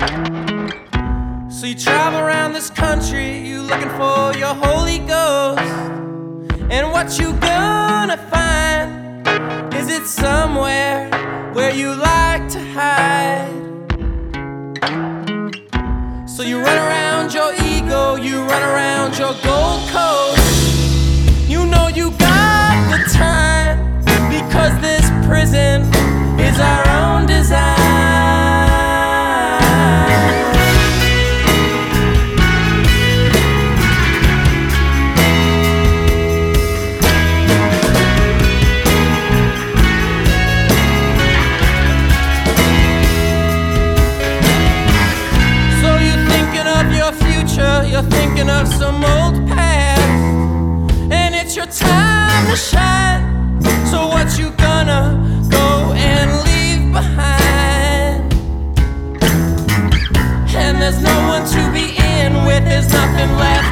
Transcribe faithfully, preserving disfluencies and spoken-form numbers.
So you travel around this country, you looking for your Holy Ghost. And what you gonna find? Is it somewhere where you like to hide? So you run around your ego, you run around your Gold Coast. You know you got the time, because this prison is our own design. You're thinking of some old past, and it's your time to shine. So what you gonna go and leave behind? And there's no one to be in with, there's nothing left